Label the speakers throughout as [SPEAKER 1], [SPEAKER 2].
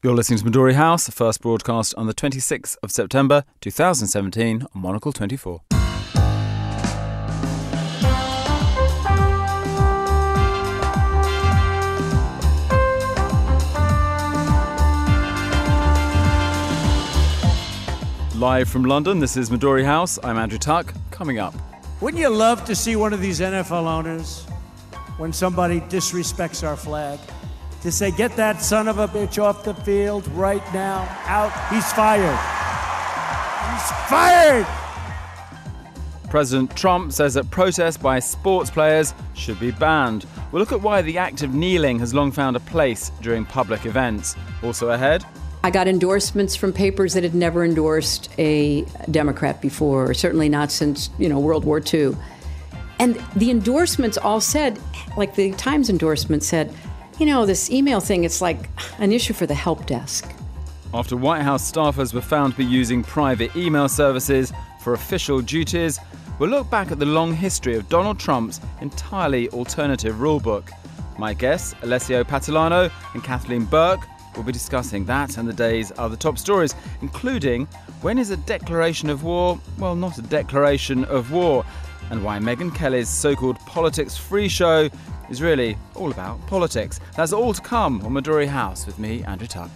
[SPEAKER 1] You're listening to Midori House, the first broadcast on the 26th of September 2017 on Monocle 24. Live from London, this is Midori House. I'm Andrew Tuck. Coming up.
[SPEAKER 2] Wouldn't you love to see one of these NFL owners, when somebody disrespects our flag, to say, get that son of a bitch off the field right now, out, he's fired. He's fired!
[SPEAKER 1] President Trump says that protests by sports players should be banned. We'll look at why the act of kneeling has long found a place during public events. Also ahead,
[SPEAKER 3] I got endorsements from papers that had never endorsed a Democrat before, certainly not since, World War II. And the endorsements all said, like the Times endorsement said, this email thing, it's like an issue for the help desk.
[SPEAKER 1] After White House staffers were found to be using private email services for official duties, we'll look back at the long history of Donald Trump's entirely alternative rulebook. My guests, Alessio Patalano and Kathleen Burke, will be discussing that and the day's other top stories, including when is a declaration of war, not a declaration of war, and why Megyn Kelly's so-called politics-free show is really all about politics. That's all to come on Midori House with me, Andrew Tuck.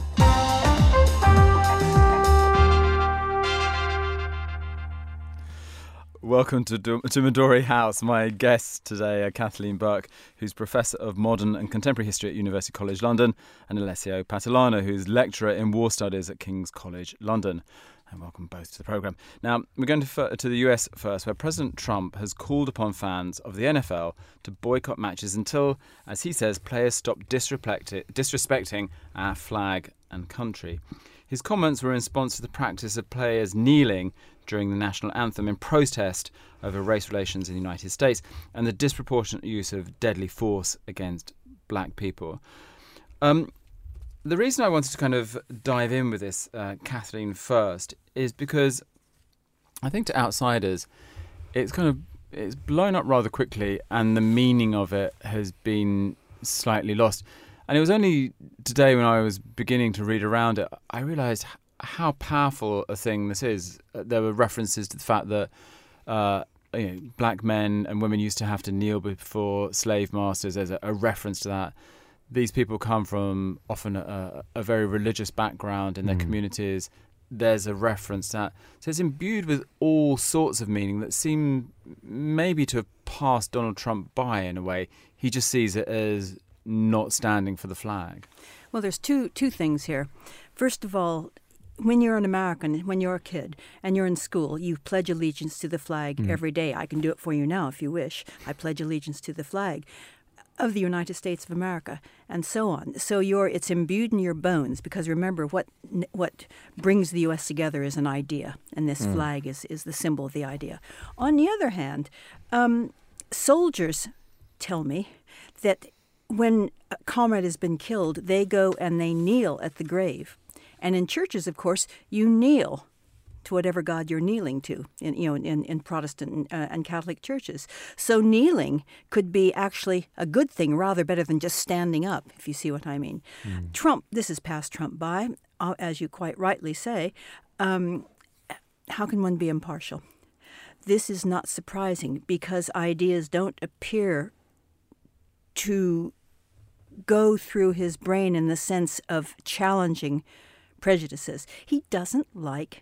[SPEAKER 1] Welcome to Midori House. My guests today are Kathleen Burke, who's Professor of Modern and Contemporary History at University College London, and Alessio Patalano, who's Lecturer in War Studies at King's College London. And welcome both to the programme. Now, we're going to the US first, where President Trump has called upon fans of the NFL to boycott matches until, as he says, players stop disrespecting our flag and country. His comments were in response to the practice of players kneeling during the national anthem in protest over race relations in the United States and the disproportionate use of deadly force against black people. The reason I wanted to kind of dive in with this, Kathleen, first, is because I think to outsiders, it's blown up rather quickly, and the meaning of it has been slightly lost. And it was only today when I was beginning to read around it, I realised how powerful a thing this is. There were references to the fact that black men and women used to have to kneel before slave masters. There's a reference to that. These people come from often a very religious background in their communities. There's a reference to that. So it's imbued with all sorts of meaning that seem maybe to have passed Donald Trump by in a way. He just sees it as not standing for the flag.
[SPEAKER 4] Well, there's two things here. First of all, when you're an American, when you're a kid and you're in school, you pledge allegiance to the flag every day. I can do it for you now if you wish. I pledge allegiance to the flag of the United States of America, and so on. So it's imbued in your bones, because remember, what brings the U.S. together is an idea, and this flag is the symbol of the idea. On the other hand, soldiers tell me that when a comrade has been killed, they go and they kneel at the grave. And in churches, of course, you kneel to whatever God you're kneeling to in Protestant and Catholic churches. So kneeling could be actually a good thing, rather better than just standing up, if you see what I mean. Trump, this has passed Trump by, as you quite rightly say. How can one be impartial? This is not surprising, because ideas don't appear to go through his brain in the sense of challenging prejudices. He doesn't like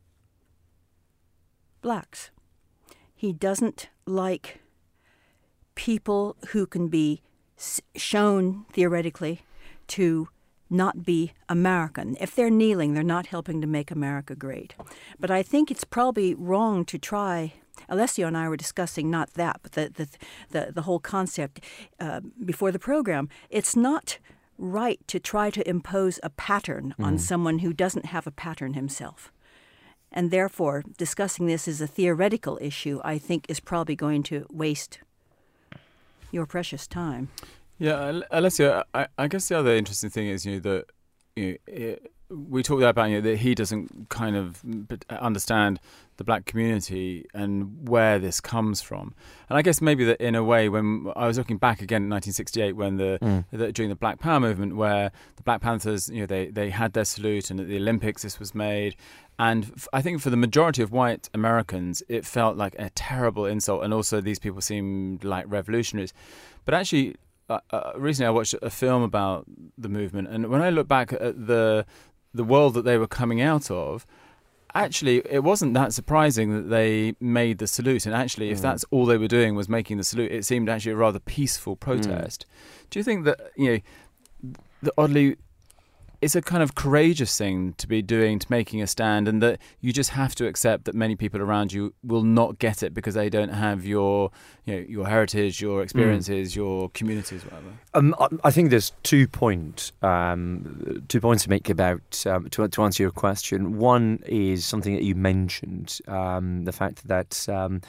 [SPEAKER 4] blacks. He doesn't like people who can be shown theoretically to not be American. If they're kneeling, they're not helping to make America great. But I think it's probably wrong to try. Alessio and I were discussing not that, but the whole concept before the program. It's not right to try to impose a pattern on someone who doesn't have a pattern himself. And therefore, discussing this as a theoretical issue, I think, is probably going to waste your precious time.
[SPEAKER 1] Yeah, Alessio, I guess the other interesting thing is that we talked about that he doesn't kind of understand the black community and where this comes from. And I guess maybe that in a way, when I was looking back again in 1968, when during the Black Power movement, where the Black Panthers, they had their salute, and at the Olympics this was made. And I think for the majority of white Americans, it felt like a terrible insult. And also these people seemed like revolutionaries. But actually, recently I watched a film about the movement. And when I look back at the world that they were coming out of, actually, it wasn't that surprising that they made the salute. And actually, if that's all they were doing was making the salute, it seemed actually a rather peaceful protest. Do you think that, that oddly, it's a kind of courageous thing to be doing, to making a stand, and that you just have to accept that many people around you will not get it because they don't have your heritage, your experiences, your communities, whatever?
[SPEAKER 5] I think there's 2 points to make about to answer your question. One is something that you mentioned, the fact that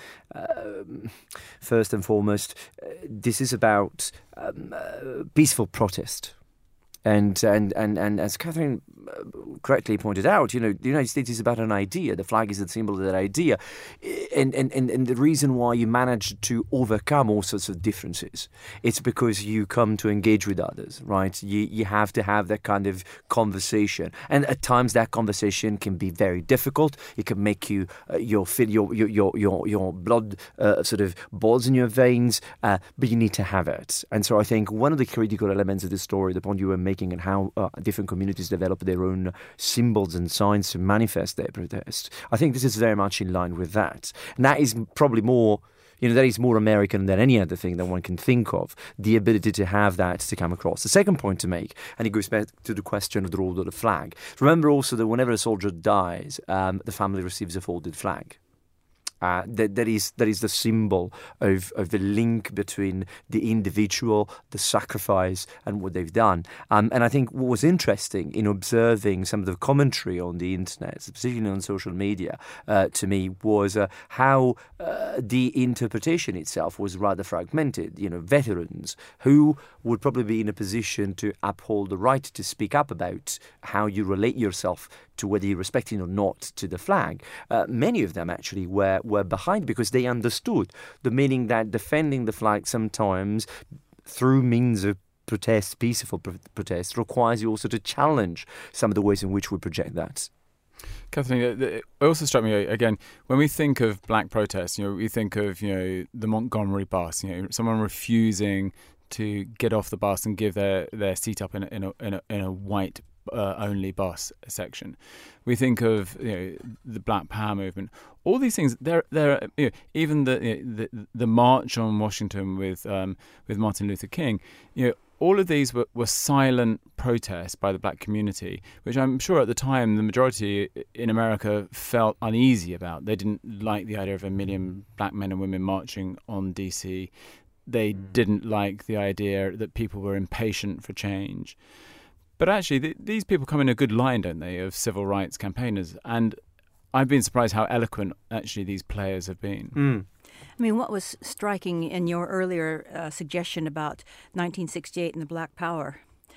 [SPEAKER 5] first and foremost, this is about peaceful protest. And as Catherine correctly pointed out, the United States is about an idea. The flag is the symbol of that idea. And the reason why you manage to overcome all sorts of differences, it's because you come to engage with others, right? You have to have that kind of conversation. And at times that conversation can be very difficult. It can make you your blood sort of boils in your veins, but you need to have it. And so I think one of the critical elements of this story, the point you were making, and how different communities develop their own symbols and signs to manifest their protest, I think this is very much in line with that. And that is probably more, that is more American than any other thing that one can think of, the ability to have that to come across. The second point to make, and it goes back to the question of the role of the flag. Remember also that whenever a soldier dies, the family receives a folded flag. That is the symbol of the link between the individual, the sacrifice, and what they've done. And I think what was interesting in observing some of the commentary on the internet, particularly on social media, to me, was how the interpretation itself was rather fragmented. Veterans who would probably be in a position to uphold the right to speak up about how you relate yourself to whether you're respecting or not to the flag. Many of them actually were behind because they understood the meaning that defending the flag sometimes through means of protest, peaceful protest, requires you also to challenge some of the ways in which we project that.
[SPEAKER 1] Kathleen, it also struck me again when we think of black protests. We think of the Montgomery bus. Someone refusing to get off the bus and give their seat up in a white only bus section. We think of the Black Power movement. All these things. They're even the march on Washington with Martin Luther King. All of these were silent protests by the black community, which I'm sure at the time the majority in America felt uneasy about. They didn't like the idea of 1 million black men and women marching on DC. They didn't like the idea that people were impatient for change. But actually, these people come in a good line, don't they, of civil rights campaigners? And I've been surprised how eloquent actually these players have been.
[SPEAKER 4] I mean, what was striking in your earlier suggestion about 1968 and the Black Power,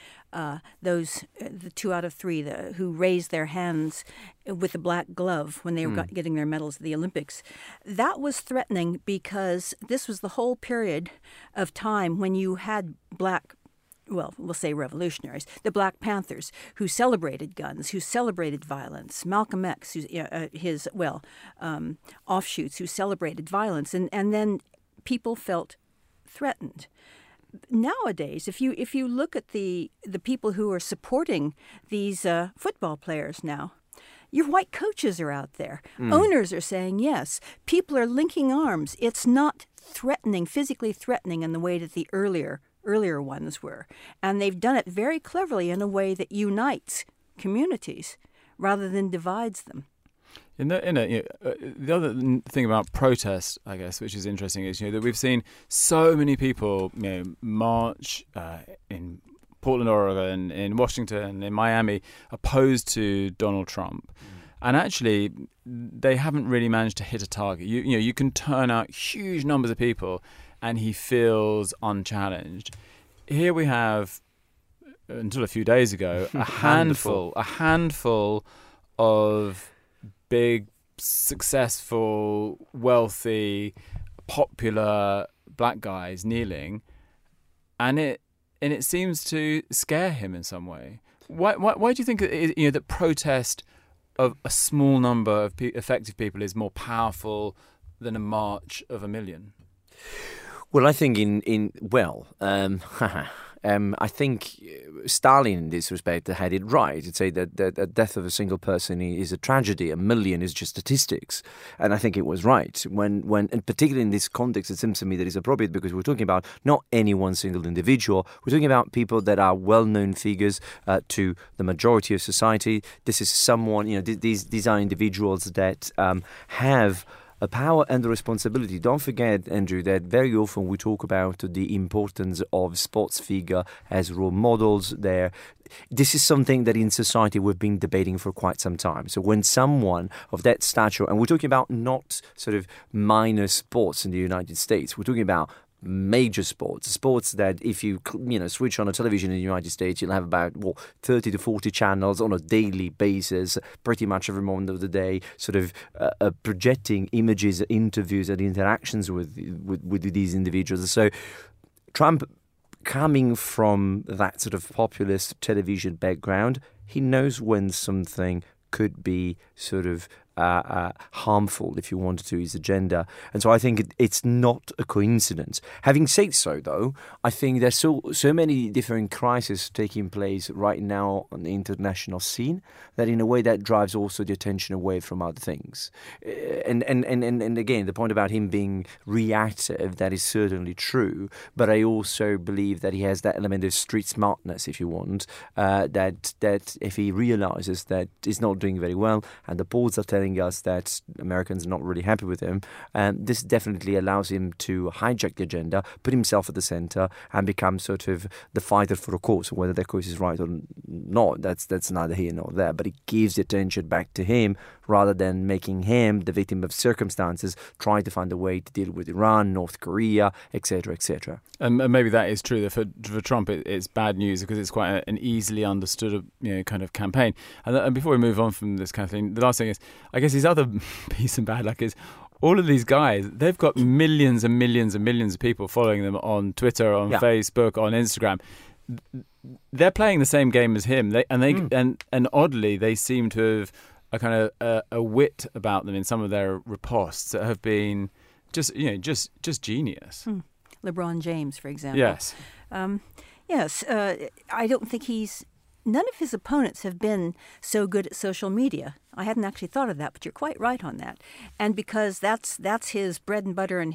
[SPEAKER 4] the 2 out of 3 who raised their hands with the black glove when they were getting their medals at the Olympics, that was threatening because this was the whole period of time when you had we'll say revolutionaries, the Black Panthers, who celebrated guns, who celebrated violence, Malcolm X, his offshoots, who celebrated violence, and then people felt threatened. Nowadays, if you look at the people who are supporting these football players now, your white coaches are out there. Owners are saying yes. People are linking arms. It's not threatening, physically threatening in the way that the earlier ones were. And they've done it very cleverly in a way that unites communities rather than divides them.
[SPEAKER 1] The other thing about protest, I guess, which is interesting, is that we've seen so many people march in Portland, Oregon, in Washington, in Miami, opposed to Donald Trump. And actually, they haven't really managed to hit a target. You can turn out huge numbers of people and he feels unchallenged. Here we have until a few days ago, a handful of big, successful, wealthy, popular black guys kneeling, and it seems to scare him in some way. Why do you think that protest of a small number of effective people is more powerful than a march of 1 million?
[SPEAKER 5] Well, I think I think Stalin, in this respect, had it right. He'd say that the death of a single person is a tragedy. 1 million is just statistics. And I think it was right. And particularly in this context, it seems to me that it's appropriate because we're talking about not any one single individual. We're talking about people that are well-known figures to the majority of society. This is someone, these are individuals that have a power and a responsibility. Don't forget, Andrew, that very often we talk about the importance of sports figure as role models there. This is something that in society we've been debating for quite some time. So when someone of that stature, and we're talking about not sort of minor sports in the United States, we're talking about major sports that if you switch on a television in the United States, you'll have about 30 to 40 channels on a daily basis, pretty much every moment of the day, sort of projecting images, interviews, and interactions with these individuals. So Trump, coming from that sort of populist television background, he knows when something could be sort of harmful, if you wanted to, his agenda. And so I think it's not a coincidence. Having said so, though, I think there's so many different crises taking place right now on the international scene that in a way that drives also the attention away from other things. And again, the point about him being reactive, that is certainly true, but I also believe that he has that element of street smartness, if you want, that if he realizes that he's not doing very well and the polls are telling us that Americans are not really happy with him, and this definitely allows him to hijack the agenda, put himself at the center, and become sort of the fighter for a cause. Whether that cause is right or not, that's neither here nor there. But it gives the attention back to him rather than making him the victim of circumstances, trying to find a way to deal with Iran, North Korea, etc., etc.
[SPEAKER 1] And maybe that is true. That for Trump, it's bad news because it's quite an easily understood, kind of campaign. And before we move on from this, Kathleen, the last thing is, I guess his other piece of bad luck is all of these guys, they've got millions and millions and millions of people following them on Twitter, on Facebook, on Instagram. They're playing the same game as him. And oddly, they seem to have a kind of a wit about them in some of their riposts that have been just genius.
[SPEAKER 4] LeBron James, for example.
[SPEAKER 1] Yes.
[SPEAKER 4] I don't think none of his opponents have been so good at social media. I hadn't actually thought of that, but you're quite right on that. And because that's his bread and butter and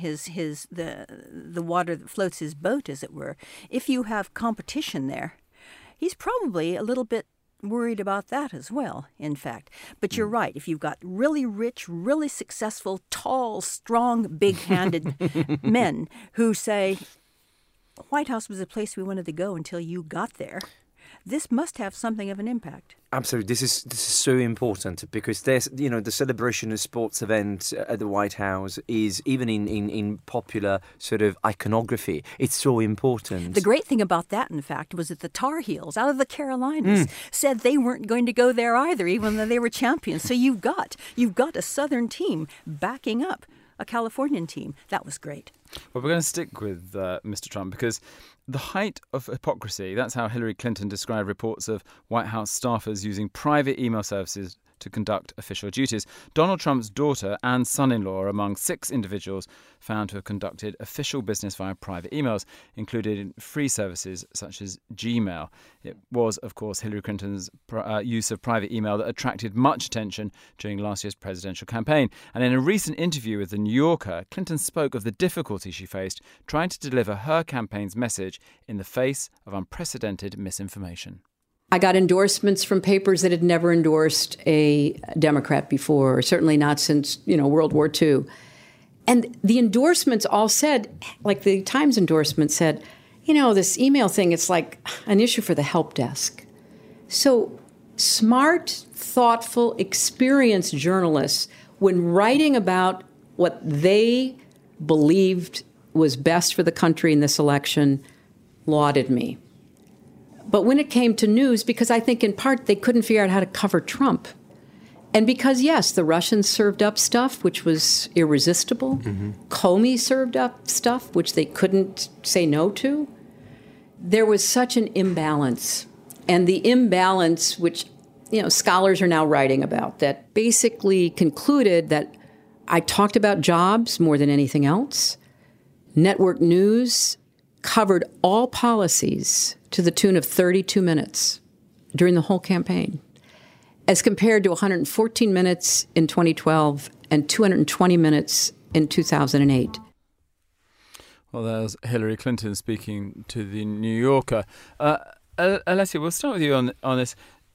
[SPEAKER 4] the water that floats his boat, as it were. If you have competition there, he's probably a little bit worried about that as well, in fact. But you're right. If you've got really rich, really successful, tall, strong, big-handed men who say, White House was a place we wanted to go until you got there, this must have something of an impact.
[SPEAKER 5] Absolutely. This is so important because there's, the celebration of sports event at the White House is, even in popular sort of iconography, it's so important.
[SPEAKER 4] The great thing about that, in fact, was that the Tar Heels out of the Carolinas said they weren't going to go there either, even though they were champions. So you've got a Southern team backing up a Californian team. That was great.
[SPEAKER 1] Well, we're going to stick with Mr. Trump because the height of hypocrisy, that's how Hillary Clinton described reports of White House staffers using private email services to conduct official duties. Donald Trump's daughter and son-in-law are among 6 individuals found to have conducted official business via private emails, including free services such as Gmail. It was, of course, Hillary Clinton's use of private email that attracted much attention during last year's presidential campaign. And in a recent interview with The New Yorker, Clinton spoke of the difficulty she faced trying to deliver her campaign's message in the face of unprecedented misinformation.
[SPEAKER 3] I got endorsements from papers that had never endorsed a Democrat before, or certainly not since, World War II. And the endorsements all said, like the Times endorsement said, this email thing, it's like an issue for the help desk. So smart, thoughtful, experienced journalists, when writing about what they believed was best for the country in this election, lauded me. But when it came to news, because I think in part they couldn't figure out how to cover Trump. And because, yes, the Russians served up stuff which was irresistible. Comey served up stuff which they couldn't say no to. There was such an imbalance. And the imbalance, which scholars are now writing about, that basically concluded that I talked about jobs more than anything else. Network news covered all policies to the tune of 32 minutes during the whole campaign, as compared to 114 minutes in 2012 and 220 minutes in 2008.
[SPEAKER 1] Well, there's Hillary Clinton speaking to the New Yorker. Alessia, we'll start with you on this.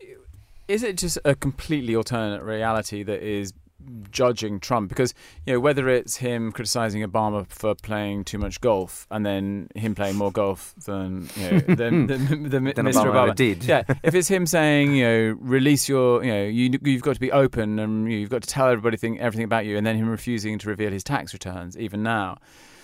[SPEAKER 1] Is it just a completely alternate reality that is judging Trump? Because, whether it's him criticising Obama for playing too much golf and then him playing more golf than than Mr. Obama
[SPEAKER 5] did.
[SPEAKER 1] Yeah, if it's him saying, release your, you've got to be open and you've got to tell everybody everything about you, and then him refusing to reveal his tax returns even now.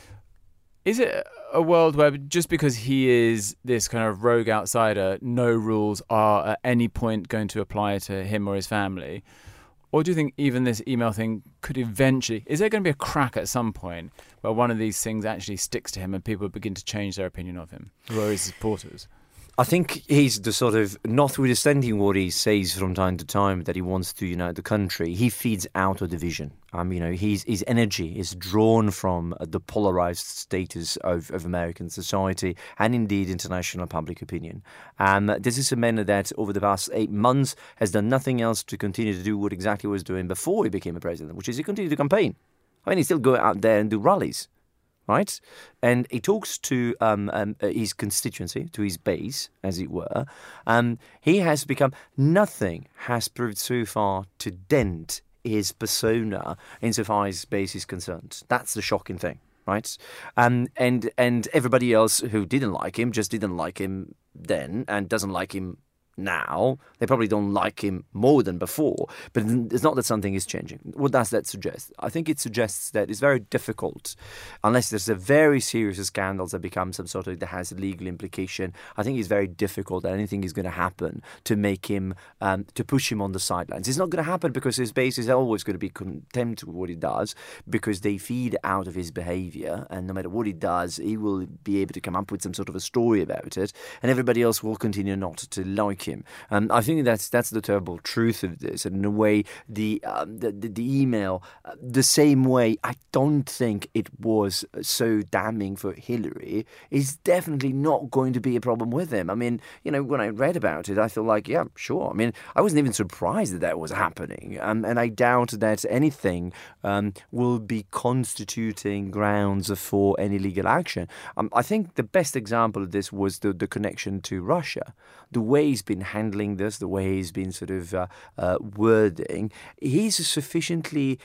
[SPEAKER 1] Is it a world where just because he is this kind of rogue outsider, no rules are at any point going to apply to him or his family? Or do you think even this email thing could eventually... Is there going to be a crack at some point where one of these things actually sticks to him and people begin to change their opinion of him, who are his supporters?
[SPEAKER 5] I think he's the sort of, notwithstanding what he says from time to time that he wants to unite the country, he feeds out of division. His energy is drawn from the polarized status of American society and indeed international public opinion. This is a man that over the past 8 months has done nothing else to continue to do what exactly he was doing before he became a president, which is he continued to campaign. He still go out there and do rallies. Right? And he talks to his constituency, to his base, as it were. He has become... Nothing has proved so far to dent his persona insofar as his base is concerned. That's the shocking thing, right? And everybody else who didn't like him just didn't like him then and doesn't like him now. They probably don't like him more than before, but it's not that something is changing. What does that suggest? I think it suggests that it's very difficult, unless there's a very serious scandal that becomes some sort of, that has a legal implication. I think it's very difficult that anything is going to happen to make him, to push him on the sidelines. It's not going to happen because his base is always going to be content with what he does, because they feed out of his behavior, and no matter what he does, he will be able to come up with some sort of a story about it, and everybody else will continue not to like him. I think that's the terrible truth of this. And in a way, the email, the same way I don't think it was so damning for Hillary, is definitely not going to be a problem with him. When I read about it, I felt like, yeah, sure. I wasn't even surprised that was happening. And I doubt that anything will be constituting grounds for any legal action. I think the best example of this was the connection to Russia. The way he's been handling this, the way he's been sort of wording, he's sufficiently,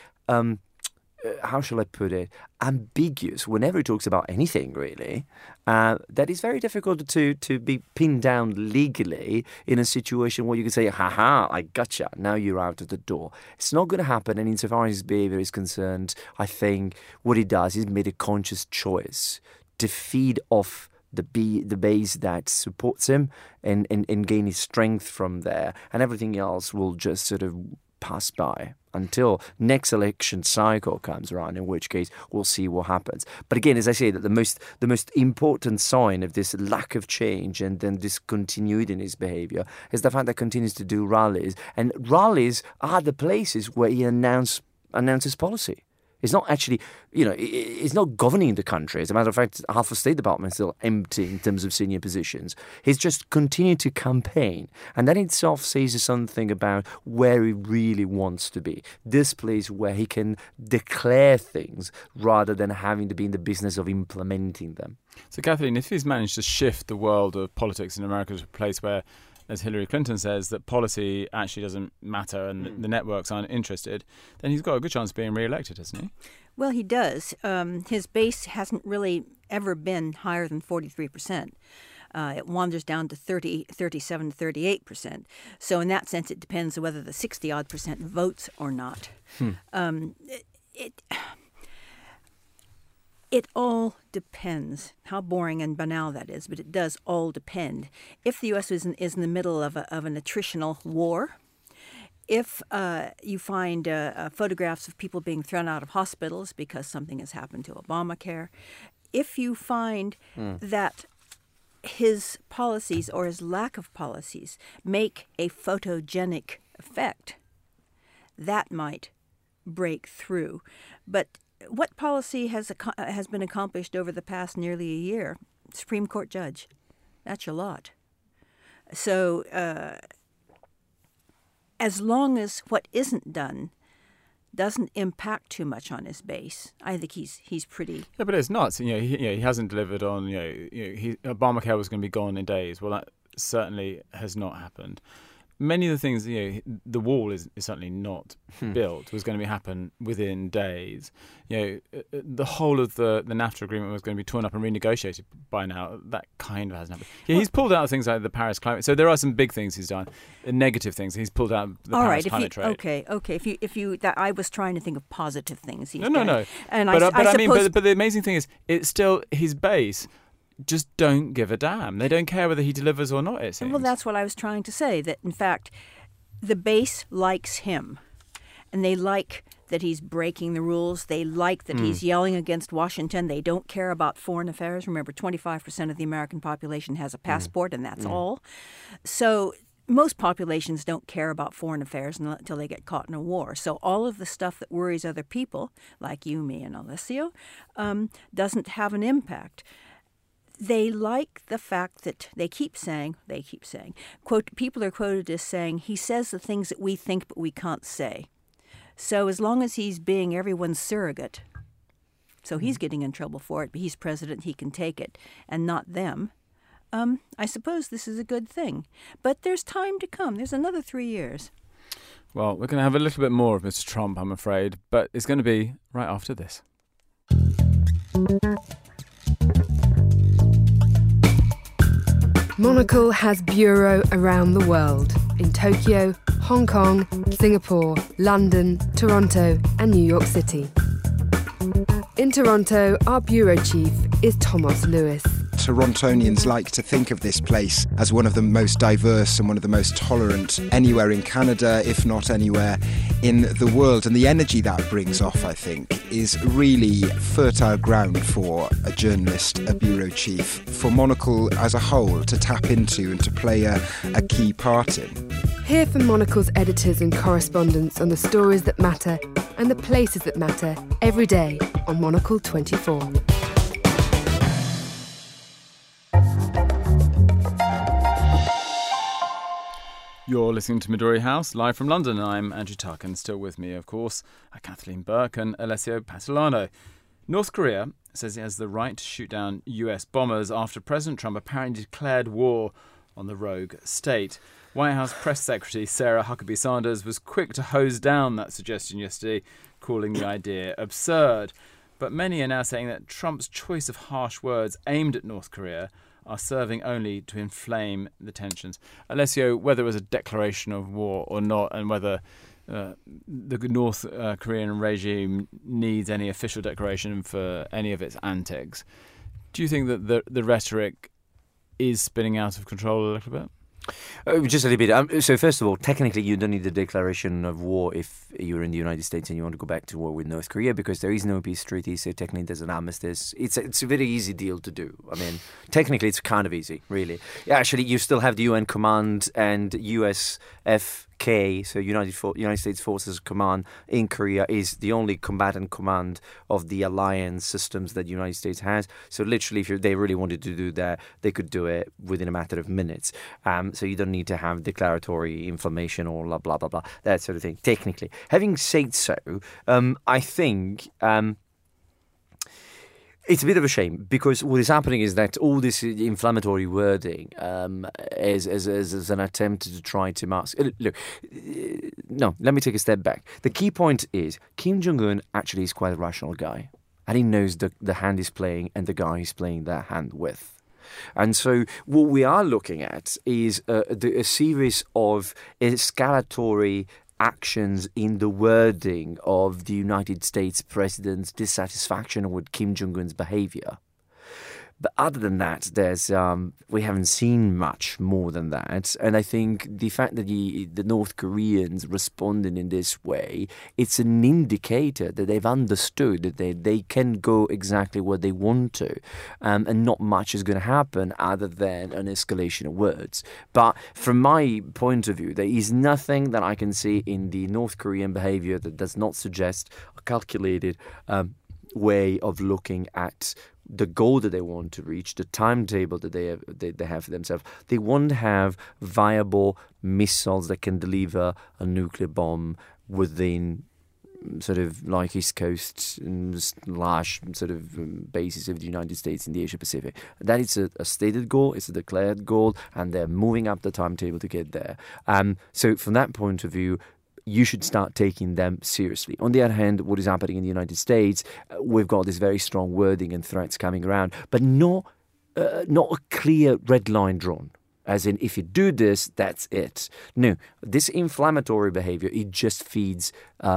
[SPEAKER 5] how shall I put it, ambiguous whenever he talks about anything, really, that is very difficult to be pinned down legally in a situation where you can say, ha, I gotcha, now you're out of the door. It's not going to happen, and insofar as his behavior is concerned, I think what he does, he's made a conscious choice to feed off the base that supports him and gain his strength from there, and everything else will just sort of pass by until next election cycle comes around, in which case we'll see what happens. But again, as I say, that the most important sign of this lack of change and then discontinuity in his behavior is the fact that he continues to do rallies, and rallies are the places where he announces policy. It's not actually, it's not governing the country. As a matter of fact, half the State Department is still empty in terms of senior positions. He's just continued to campaign. And that itself says something about where he really wants to be. This place where he can declare things rather than having to be in the business of implementing them.
[SPEAKER 1] So, Kathleen, if he's managed to shift the world of politics in America to a place where, as Hillary Clinton says, that policy actually doesn't matter and the networks aren't interested, then he's got a good chance of being re-elected, hasn't he?
[SPEAKER 4] Well, he does. His base hasn't really ever been higher than 43%. It wanders down to 37 to 38%. So in that sense, it depends on whether the 60-odd% votes or not. It all depends. How boring and banal that is, but it does all depend. If the U.S. is in the middle of an attritional war, if you find photographs of people being thrown out of hospitals because something has happened to Obamacare, if you find that his policies or his lack of policies make a photogenic effect, that might break through. But what policy has been accomplished over the past nearly a year? Supreme Court judge. That's your lot. So as long as what isn't done doesn't impact too much on his base, I think he's pretty.
[SPEAKER 1] Yeah, but it's nuts. He hasn't delivered on. Obamacare was going to be gone in days. Well, that certainly has not happened. Many of the things, the wall is certainly not built, was going to happen within days. The whole of the NAFTA agreement was going to be torn up and renegotiated by now. That kind of hasn't happened. He's pulled out things like the Paris climate. So there are some big things he's done, negative things. He's pulled out the Paris climate trade.
[SPEAKER 4] Okay. If you that I was trying to think of positive things he's done.
[SPEAKER 1] No.
[SPEAKER 4] And
[SPEAKER 1] but the amazing thing is, it's still his base. Just don't give a damn. They don't care whether he delivers or not, it seems.
[SPEAKER 4] Well, that's what I was trying to say, that, in fact, the base likes him. And they like that he's breaking the rules. They like that he's yelling against Washington. They don't care about foreign affairs. Remember, 25% of the American population has a passport, and that's all. So most populations don't care about foreign affairs until they get caught in a war. So all of the stuff that worries other people, like you, me, and Alessio, doesn't have an impact. They like the fact that they keep saying, quote, people are quoted as saying, he says the things that we think but we can't say. So as long as he's being everyone's surrogate, so he's getting in trouble for it, but he's president, he can take it, and not them, I suppose this is a good thing. But there's time to come. There's another 3 years.
[SPEAKER 1] Well, we're going to have a little bit more of Mr. Trump, I'm afraid, but it's going to be right after this.
[SPEAKER 6] Monocle has bureau around the world, in Tokyo, Hong Kong, Singapore, London, Toronto and New York City. In Toronto, our bureau chief is Thomas Lewis.
[SPEAKER 7] Torontonians like to think of this place as one of the most diverse and one of the most tolerant anywhere in Canada, if not anywhere in the world. And the energy that brings off, I think, is really fertile ground for a journalist, a bureau chief, for Monocle as a whole to tap into and to play a key part in.
[SPEAKER 6] Hear from Monocle's editors and correspondents on the stories that matter and the places that matter every day on Monocle 24.
[SPEAKER 1] You're listening to Midori House, live from London. I'm Andrew Tuck, and still with me, of course, are Kathleen Burke and Alessio Pattilano. North Korea says it has the right to shoot down US bombers after President Trump apparently declared war on the rogue state. White House Press Secretary Sarah Huckabee Sanders was quick to hose down that suggestion yesterday, calling the idea absurd. But many are now saying that Trump's choice of harsh words aimed at North Korea are serving only to inflame the tensions. Alessio, whether it was a declaration of war or not, and whether the North Korean regime needs any official declaration for any of its antics, do you think that the rhetoric is spinning out of control a little bit?
[SPEAKER 5] Just a little bit. So first of all, technically you don't need a declaration of war if you're in the United States and you want to go back to war with North Korea, because there is no peace treaty, so technically there's an armistice. It's a very easy deal to do. I mean, technically it's kind of easy, really. Actually, you still have the UN Command and USFK, so United States Forces Command in Korea is the only combatant command of the alliance systems that the United States has. So literally, if they really wanted to do that, they could do it within a matter of minutes. So you don't need to have declaratory information or blah, blah, blah, blah, that sort of thing, technically. Having said so, I think it's a bit of a shame, because what is happening is that all this inflammatory wording is an attempt to try to mask. Look, no, let me take a step back. The key point is Kim Jong-un actually is quite a rational guy, and he knows the hand he's playing and the guy he's playing that hand with. And so what we are looking at is a series of escalatory actions in the wording of the United States president's dissatisfaction with Kim Jong-un's behavior. But other than that, we haven't seen much more than that. And I think the fact that the North Koreans responded in this way, it's an indicator that they've understood that they can go exactly where they want to. And not much is going to happen other than an escalation of words. But from my point of view, there is nothing that I can see in the North Korean behavior that does not suggest a calculated way of looking at the goal that they want to reach, the timetable that they have for themselves. They won't have viable missiles that can deliver a nuclear bomb within sort of like East Coast large sort of bases of the United States in the Asia Pacific. That is a stated goal, it's a declared goal, and they're moving up the timetable to get there. So from that point of view, you should start taking them seriously. On the other hand, what is happening in the United States, we've got this very strong wording and threats coming around, but not a clear red line drawn. As in, if you do this, that's it. No, this inflammatory behavior, it just feeds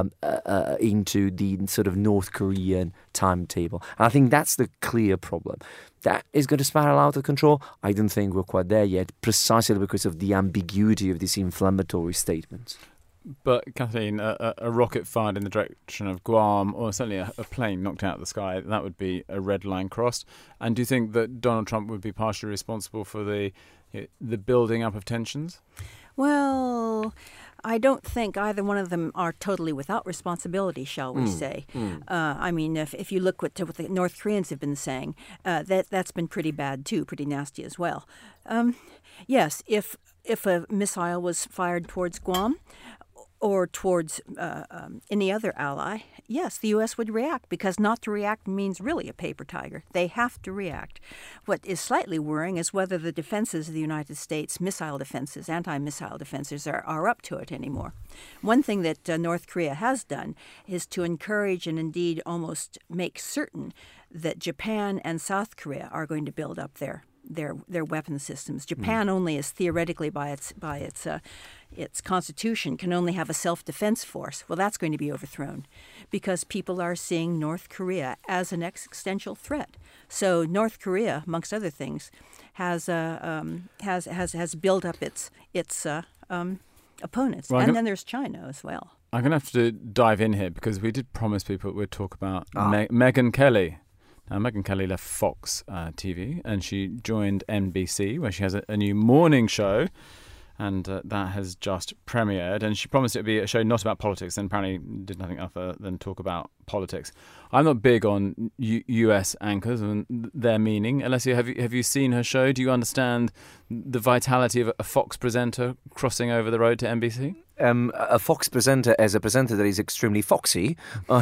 [SPEAKER 5] into the sort of North Korean timetable. And I think that's the clear problem. That is going to spiral out of control. I don't think we're quite there yet, precisely because of the ambiguity of these inflammatory statements.
[SPEAKER 1] But, Kathleen, a rocket fired in the direction of Guam, or certainly a plane knocked out of the sky, that would be a red line crossed. And do you think that Donald Trump would be partially responsible for the building up of tensions?
[SPEAKER 4] Well, I don't think either one of them are totally without responsibility, shall we say. I mean, if you look what the North Koreans have been saying, that's been pretty bad too, pretty nasty as well. Yes, if a missile was fired towards Guam, or towards any other ally, yes, the U.S. would react, because not to react means really a paper tiger. They have to react. What is slightly worrying is whether the defenses of the United States, missile defenses, anti-missile defenses, are up to it anymore. One thing that North Korea has done is to encourage and indeed almost make certain that Japan and South Korea are going to build up their weapon systems. Japan only is theoretically by its constitution can only have a self-defense force. Well, that's going to be overthrown because people are seeing North Korea as an existential threat. So North Korea, amongst other things, has built up its opponents, and then there's China as well.
[SPEAKER 1] I'm going to have to dive in here because we did promise people we'd talk about Megyn Kelly. Now, Megyn Kelly left Fox TV and she joined NBC, where she has a new morning show, and that has just premiered. And she promised it would be a show not about politics, and apparently did nothing other than talk about politics. I'm not big on US anchors and their meaning. Alessia, have you seen her show? Do you understand the vitality of a Fox presenter crossing over the road to NBC?
[SPEAKER 5] A Fox presenter as a presenter that is extremely foxy, or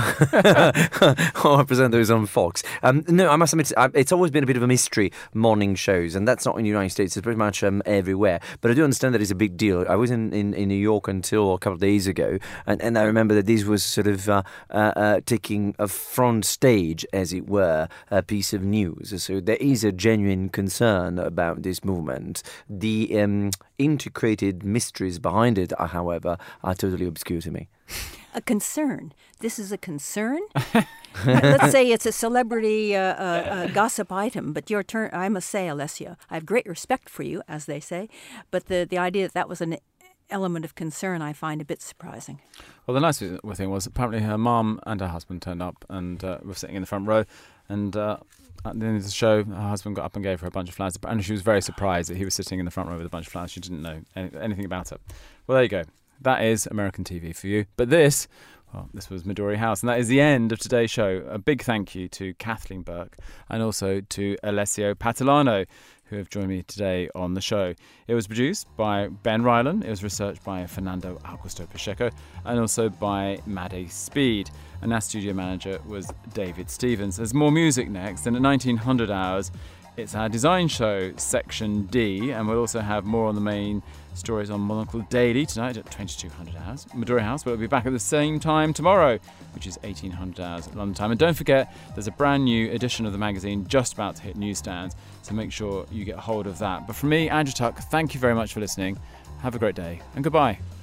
[SPEAKER 5] a presenter who's on Fox. No, I must admit, it's always been a bit of a mystery, morning shows, and that's not in the United States, it's pretty much everywhere. But I do understand that it's a big deal. I was in New York until a couple of days ago, and I remember that this was sort of taking a front stage, as it were, a piece of news. So there is a genuine concern about this movement. The integrated mysteries behind it, however, are totally obscure to me.
[SPEAKER 4] A concern. This is a concern? Let's say it's a celebrity gossip item, but your turn. I must say, Alessia, I have great respect for you, as they say, but the idea that was an element of concern I find a bit surprising.
[SPEAKER 1] Well, the nice thing was apparently her mum and her husband turned up and were sitting in the front row, and at the end of the show, her husband got up and gave her a bunch of flowers, and she was very surprised that he was sitting in the front row with a bunch of flowers. She didn't know anything about it. Well, there you go. That is American TV for you. But this was Midori House, and that is the end of today's show. A big thank you to Kathleen Burke and also to Alessio Patalano, who have joined me today on the show. It was produced by Ben Ryland, it was researched by Fernando Augusto Pacheco, and also by Maddie Speed. And our studio manager was David Stevens. There's more music next, and at 1900 hours, it's our design show, Section D, and we'll also have more on the main stories on Monocle Daily tonight at 2200 hours, Midori House, but we'll be back at the same time tomorrow, which is 1800 hours London time. And don't forget, there's a brand new edition of the magazine just about to hit newsstands, so make sure you get hold of that. But from me, Andrew Tuck, thank you very much for listening. Have a great day, and goodbye.